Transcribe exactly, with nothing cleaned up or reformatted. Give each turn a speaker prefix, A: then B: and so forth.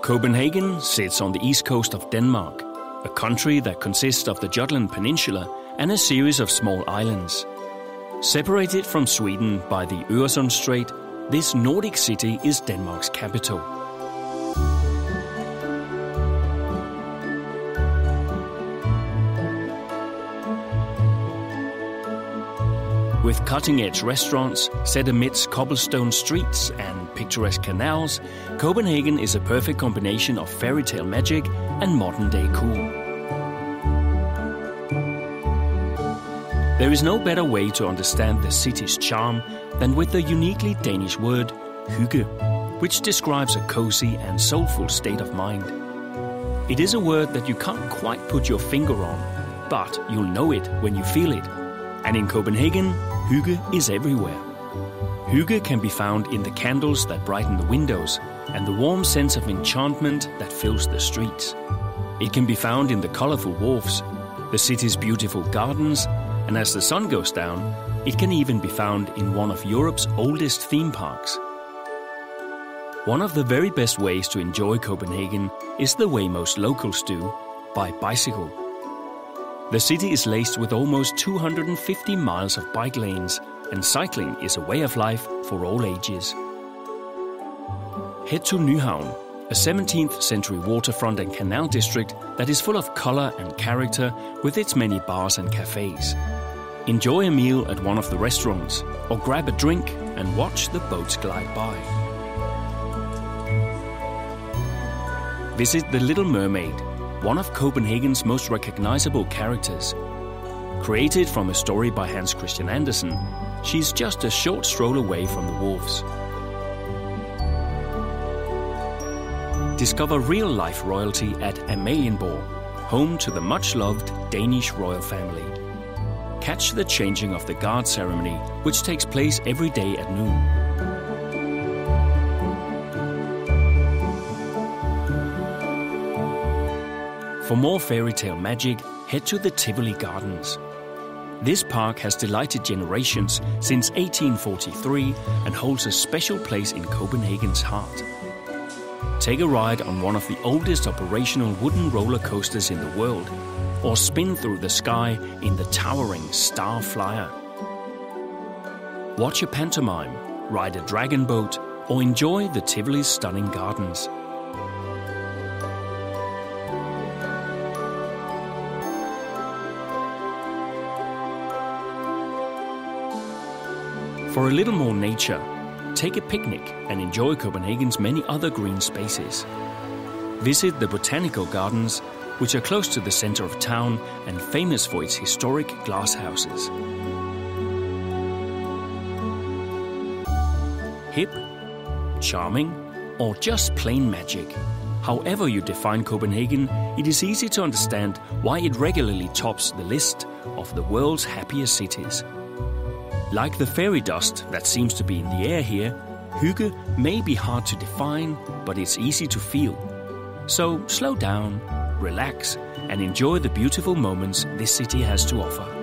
A: Copenhagen sits on the east coast of Denmark, a country that consists of the Jutland Peninsula and a series of small islands. Separated from Sweden by the Øresund Strait, this Nordic city is Denmark's capital. With cutting-edge restaurants set amidst cobblestone streets and picturesque canals, Copenhagen is a perfect combination of fairy tale magic and modern-day cool. There is no better way to understand the city's charm than with the uniquely Danish word hygge, which describes a cozy and soulful state of mind. It is a word that you can't quite put your finger on, but you'll know it when you feel it. And in Copenhagen, hygge is everywhere. Hygge can be found in the candles that brighten the windows and the warm sense of enchantment that fills the streets. It can be found in the colorful wharfs, the city's beautiful gardens, and as the sun goes down, it can even be found in one of Europe's oldest theme parks. One of the very best ways to enjoy Copenhagen is the way most locals do, by bicycle. The city is laced with almost two hundred fifty miles of bike lanes, and cycling is a way of life for all ages. Head to Nyhavn, a seventeenth century waterfront and canal district that is full of color and character with its many bars and cafes. Enjoy a meal at one of the restaurants, or grab a drink and watch the boats glide by. Visit the Little Mermaid, one of Copenhagen's most recognizable characters. Created from a story by Hans Christian Andersen, she's just a short stroll away from the wharves. Discover real-life royalty at Amalienborg, home to the much-loved Danish royal family. Catch the changing of the guard ceremony, which takes place every day at noon. For more fairy tale magic, head to the Tivoli Gardens. This park has delighted generations since eighteen forty-three and holds a special place in Copenhagen's heart. Take a ride on one of the oldest operational wooden roller coasters in the world, or spin through the sky in the towering Star Flyer. Watch a pantomime, ride a dragon boat, or enjoy the Tivoli's stunning gardens. For a little more nature, take a picnic and enjoy Copenhagen's many other green spaces. Visit the Botanical Gardens, which are close to the center of town and famous for its historic glass houses. Hip, charming, or just plain magic, however you define Copenhagen, it is easy to understand why it regularly tops the list of the world's happiest cities. Like the fairy dust that seems to be in the air here, hygge may be hard to define, but it's easy to feel. So slow down, relax, and enjoy the beautiful moments this city has to offer.